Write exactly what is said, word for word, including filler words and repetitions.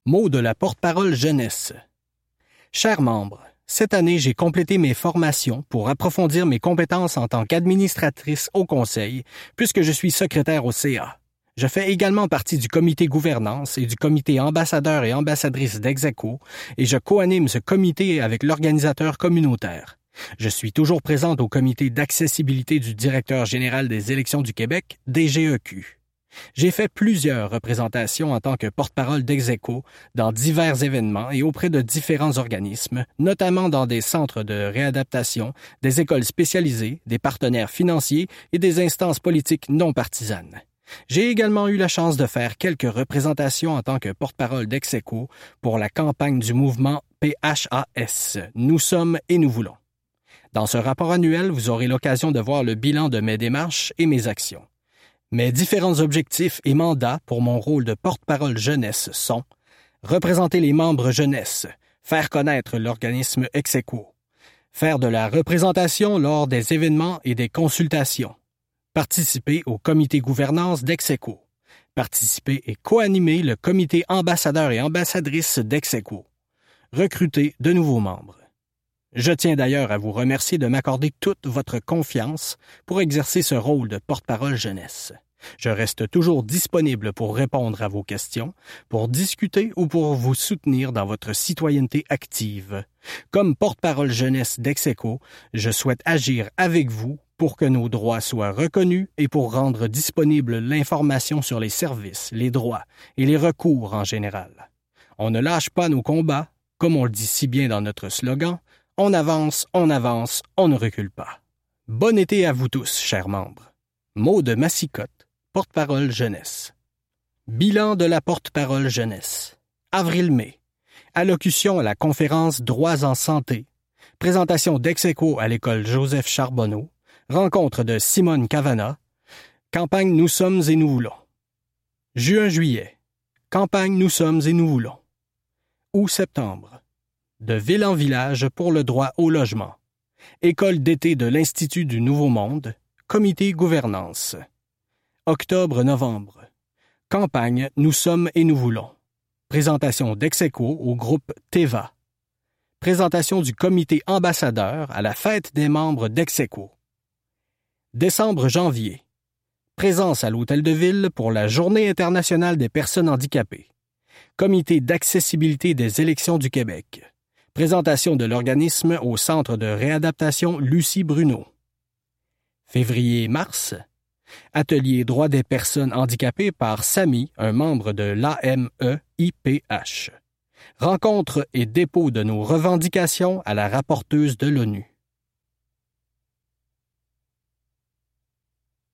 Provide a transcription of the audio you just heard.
Mot de la porte-parole jeunesse. Chers membres, cette année, j'ai complété mes formations pour approfondir mes compétences en tant qu'administratrice au Conseil, puisque je suis secrétaire au C A. Je fais également partie du comité gouvernance et du comité ambassadeur et ambassadrice d'Execo, et je co-anime ce comité avec l'organisateur communautaire. Je suis toujours présente au comité d'accessibilité du directeur général des élections du Québec, D G E Q. J'ai fait plusieurs représentations en tant que porte-parole d'Execo dans divers événements et auprès de différents organismes, notamment dans des centres de réadaptation, des écoles spécialisées, des partenaires financiers et des instances politiques non partisanes. J'ai également eu la chance de faire quelques représentations en tant que porte-parole d'Execo pour la campagne du mouvement P H A S, Nous sommes et nous voulons. Dans ce rapport annuel, vous aurez l'occasion de voir le bilan de mes démarches et mes actions. Mes différents objectifs et mandats pour mon rôle de porte-parole jeunesse sont représenter les membres jeunesse, faire connaître l'organisme Execo, faire de la représentation lors des événements et des consultations, participer au comité gouvernance d'Execo, participer et co-animer le comité ambassadeur et ambassadrice d'Execo, recruter de nouveaux membres. Je tiens d'ailleurs à vous remercier de m'accorder toute votre confiance pour exercer ce rôle de porte-parole jeunesse. Je reste toujours disponible pour répondre à vos questions, pour discuter ou pour vous soutenir dans votre citoyenneté active. Comme porte-parole jeunesse d'Execo, je souhaite agir avec vous pour que nos droits soient reconnus et pour rendre disponible l'information sur les services, les droits et les recours en général. On ne lâche pas nos combats, comme on le dit si bien dans notre slogan, on avance, on avance, on ne recule pas. Bon été à vous tous, chers membres. Mot de Massicotte, porte-parole jeunesse. Bilan de la porte-parole jeunesse. Avril-mai. Allocution à la conférence Droits en santé. Présentation d'Execo à l'école Joseph Charbonneau. Rencontre de Simone Cavana. Campagne Nous sommes et nous voulons. Juin-juillet. Campagne Nous sommes et nous voulons. Août-septembre. De ville en village pour le droit au logement. École d'été de l'Institut du Nouveau Monde. Comité gouvernance. Octobre-novembre. Campagne Nous sommes et nous voulons. Présentation d'Execo au groupe T E V A. Présentation du comité ambassadeur à la fête des membres d'Execo. Décembre-janvier. Présence à l'Hôtel de Ville pour la Journée internationale des personnes handicapées. Comité d'accessibilité des élections du Québec. Présentation de l'organisme au Centre de réadaptation Lucie Bruno. Février-mars. Atelier droits des personnes handicapées par Samy, un membre de l'A M E I P H. Rencontre et dépôt de nos revendications à la rapporteuse de l'ONU.